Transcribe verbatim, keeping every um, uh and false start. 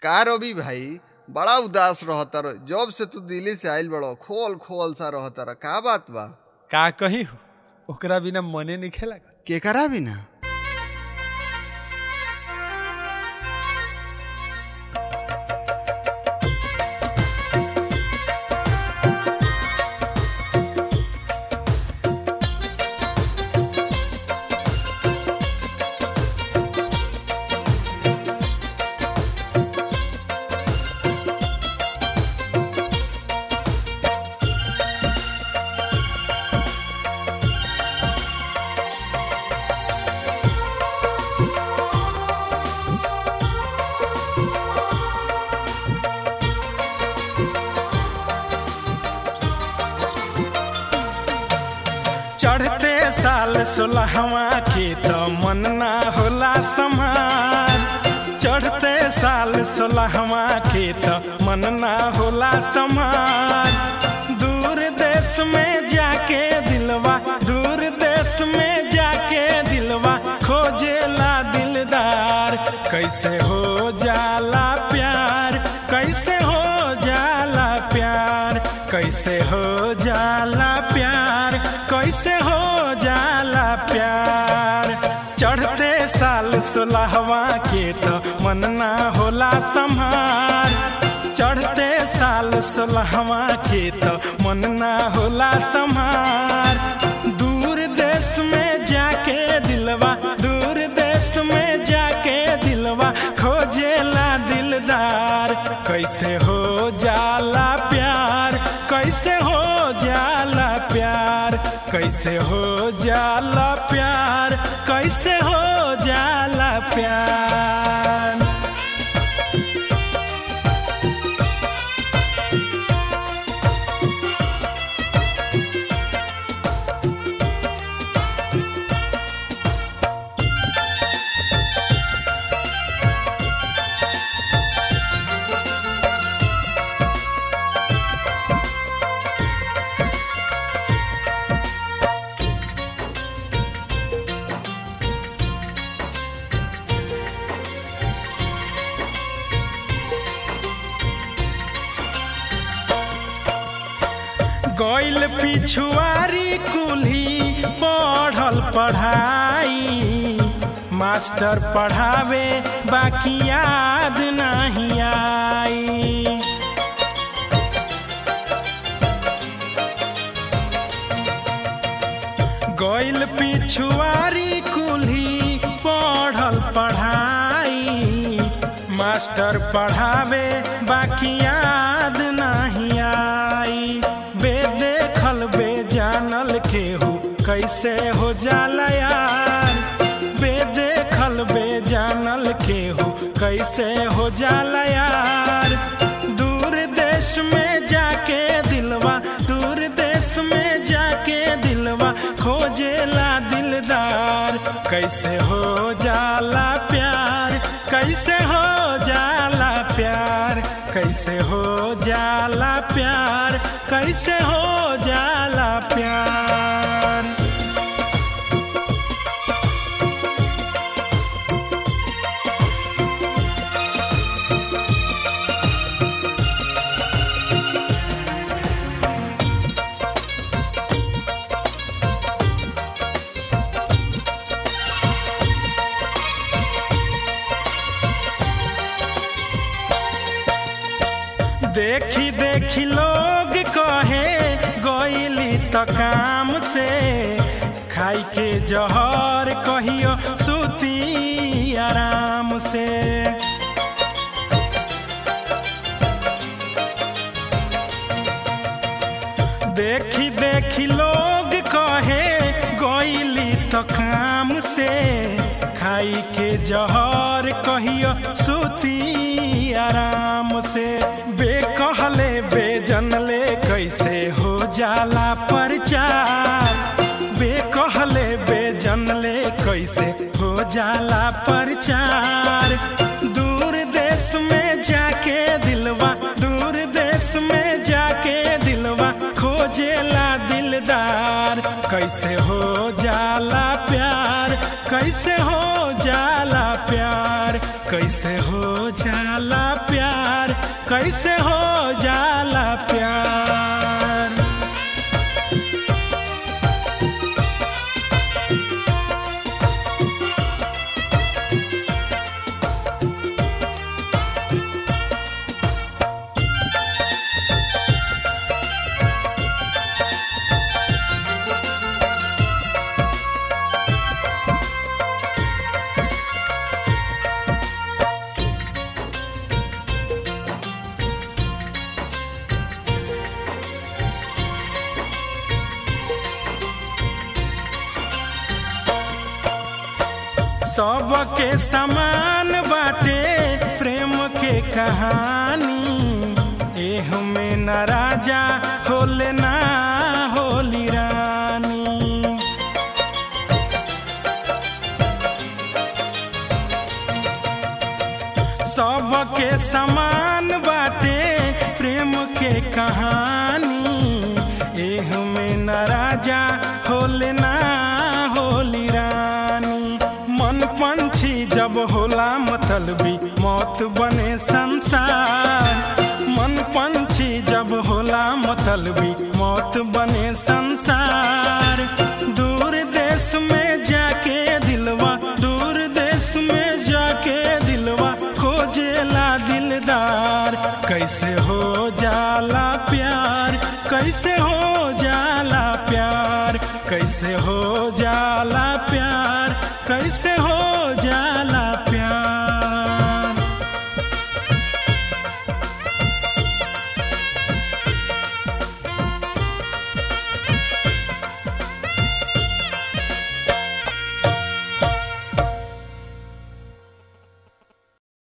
का रवि भाई बड़ा उदास रहतर। जब से तू दिल्ली से आइल बड़ो खोल खोल सा रहतर, का बात बा? का कही हो, ओकरा बिना मने नहीं खेला। केकरा बिना? चढ़ते साल सोलहवा के तो मन ना होला समार। चढ़ते साल सोलहवा के तो मन ना होला समार। दूर देश में जाके दिलवा, दूर देश में जाके दिलवा खोजेला दिलदार। कैसे हो जाला प्यार, कैसे हो जाला प्यार, कैसे हो जाला प्यार, कैसे हो जाला प्यार। चढ़ते साल सोलहवा के तो मन ना होला संभार। चढ़ते साल सोलहवा के तो मन ना होला संभार। दूर देश में जाके दिलवा, दूर देश में जाके दिलवा खोजेला दिलदार। कैसे हो जाला प्यार, कैसे हो जाला प्यार, कैसे हो जाला प्यार, कैसे हो जाला प्यार। गइल पिछुआरी कुल्ही पढ़ल पढ़ाई। मास्टर पढ़ावे बाकी याद नहीं आई। गइल पिछुआरी कुल्ही पढ़ल पढ़ाई। मास्टर पढ़ावे बाकी याद नहीं आई। बेदेखल बेजानल केहू कैसे हो जाला यार। बेदेखल बेजानल केहू कैसे हो जाला यार। दूर देश में जाके दिलवा, दूर देश में जाके दिलवा खोजेला दिलदार। कैसे हो जाला प्यार, कैसे हो जाला प्यार, कैसे हो जाला प्यार, कैसे हो जाला प्यार। देखी देखी लोग कहे गइली त काम से। खाई के जहर कहियो सुती आराम से। देखी देखी लोग कहे गइली त काम से। खाई के जहर कहियो सुती आराम से। बेकहले बेजनले कैसे हो जाला प्रचार। बेकहले बेजनले कैसे हो जाला प्रचार। दूर देश में जाके दिलवा, दूर देश में जाके दिलवा खोजेला दिलदार। कैसे हो जाला प्यार, कैसे हो जाला प्यार, कैसे हो जाला प्यार। कैसे हो जाला प्यार। सबके समान बाटे प्रेम के कहानी, एह में न राजा होले ना होली रानी। सबके समान बाटे प्रेम के कहानी, एह में न राजा होले ना होली रानी। मन पंछी जब होला मतलबी मौत बने सा